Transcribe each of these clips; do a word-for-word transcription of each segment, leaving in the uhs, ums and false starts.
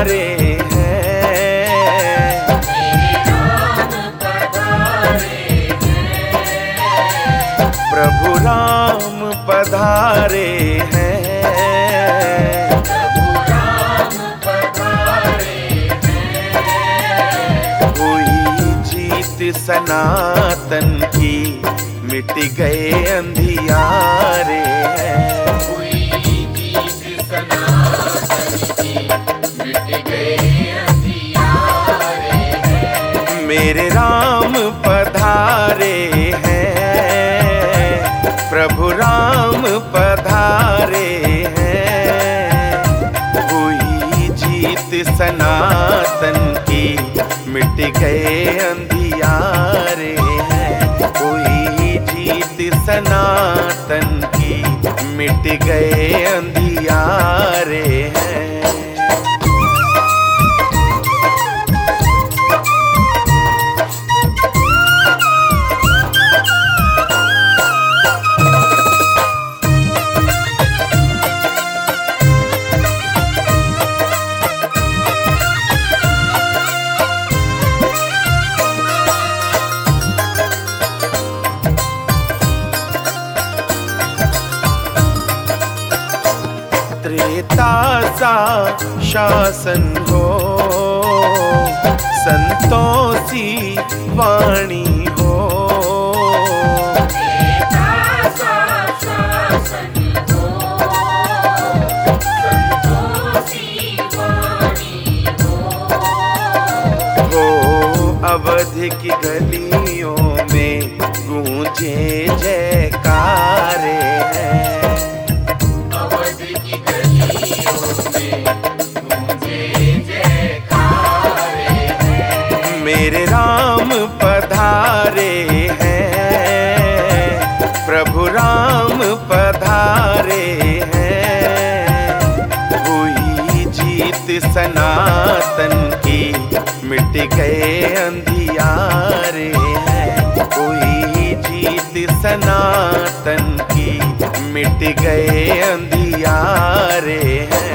पधारे हैं, प्रभु राम पधारे हैं, हुई जीत सनातन की, मिट गए अंधियारे हैं। मेरे राम पधारे हैं, प्रभु राम पधारे हैं, हुई जीत सनातन की, मिट गए अंधियारे हैं, हुई जीत सनातन की, मिट गए अंधियारे हैं। त्रेता सा शासन हो, संतों सी वाणी हो, त्रेता सा शासन हो, संतों सी वाणी हो, हो अवध की गलियों में गूंजे जयकारे हैं, मेरे राम पधारे हैं, प्रभु राम पधारे हैं, हुई जीत सनातन की, मिट गए अंधियारे हैं, हुई जीत सनातन की, मिट गए अंधियारे हैं।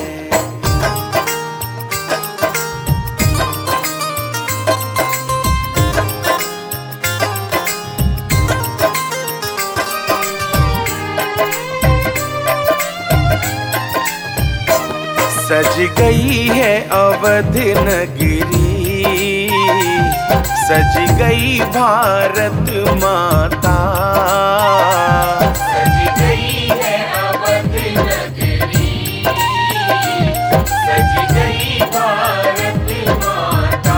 सज गई है अवध नगरी, सज गई भारत माता, सज गई है अवध नगरी, सज गई भारत माता,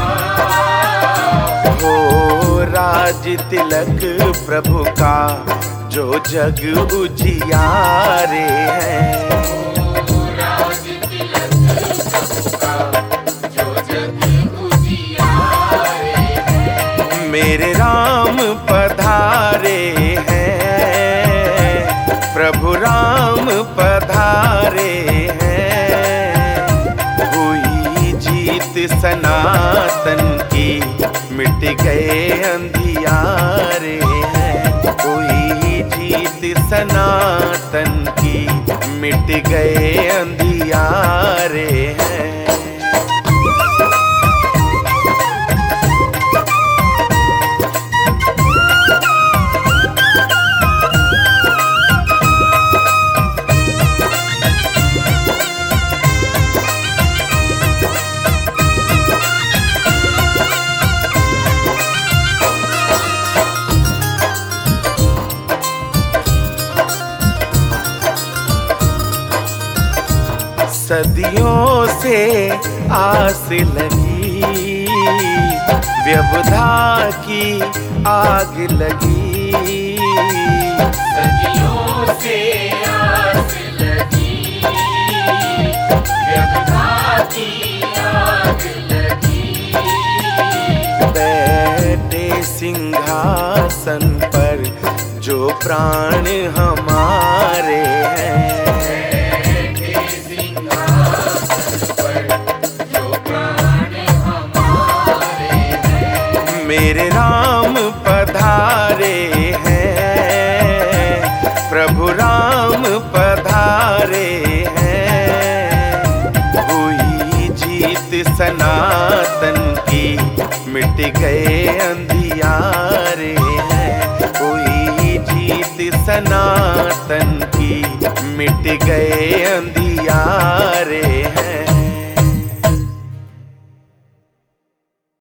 हो राज तिलक प्रभु का, जो जग उजियारे हैं, मेरे राम पधारे हैं, प्रभु राम पधारे हैं, हुई जीत सनातन की, मिट गए अंधियारे हैं, हुई जीत सनातन की, मिट गए अंधियारे हैं। सदियों से आस लगी, व्यवधा की आग लगी, सदियों से आस लगी, व्यवधा की आग लगी, बैठे सिंहासन पर जो प्राण हमारे हैं, मेरे राम पधारे हैं, प्रभु राम पधारे हैं, हुई जीत मिट गए अंधियारे हैं। हुई जीत सनातन की, मिट गए अंधियारे